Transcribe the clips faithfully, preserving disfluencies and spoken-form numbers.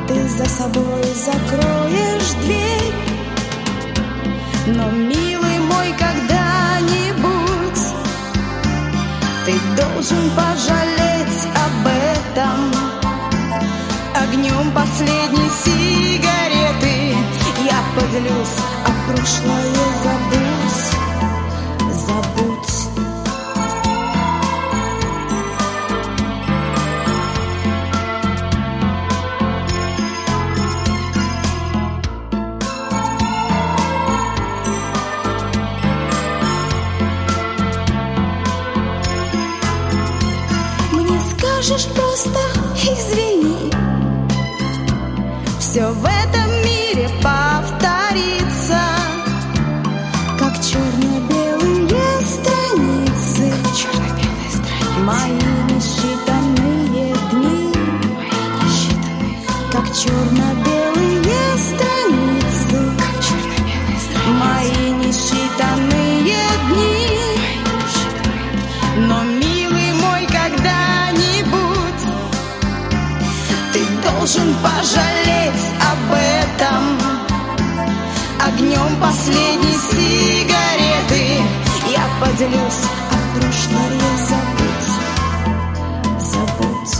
ты за собой закроешь дверь. Но, милый мой, когда-нибудь ты должен пожалеть об этом. Огнем последней сигареты я поделюсь, а прошлое забудь, забудь. Мне скажешь просто извини, все в этом мире повторится, как черно-белые страницы, черно-белые страницы. Мои несчитанные дни, мои несчитанные, как черно-белые страницы, как черно-белые страницы. Мои несчитанные дни, мои несчитанные. Но, милый мой, когда-нибудь ты должен пожалеть об этом. Огнем последней сигареты я поделюсь, а прошлое забудь, забудь.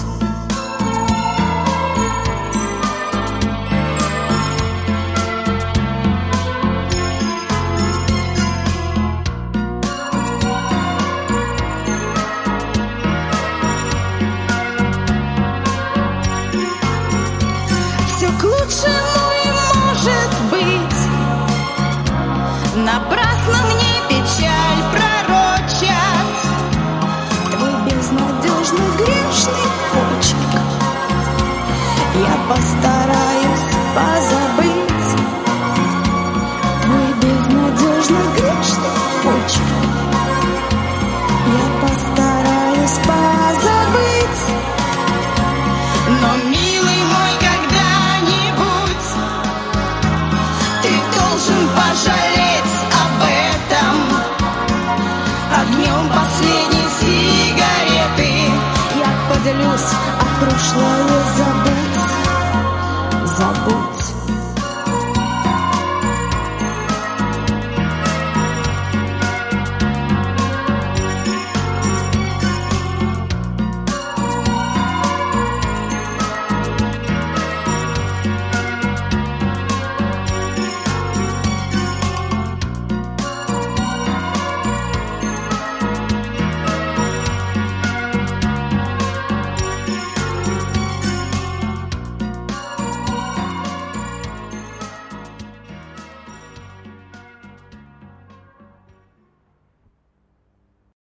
Все к лучшему и может быть. Напрасно мне печаль пророчат твой безнадежный грешный почерк. Я постараюсь позабыть твой безнадежный грешный почерк. Я постараюсь позабыть. Но, милый мой, когда-нибудь ты должен пожалеть об этом. Огнем последней сигареты я поделюсь, а прошлое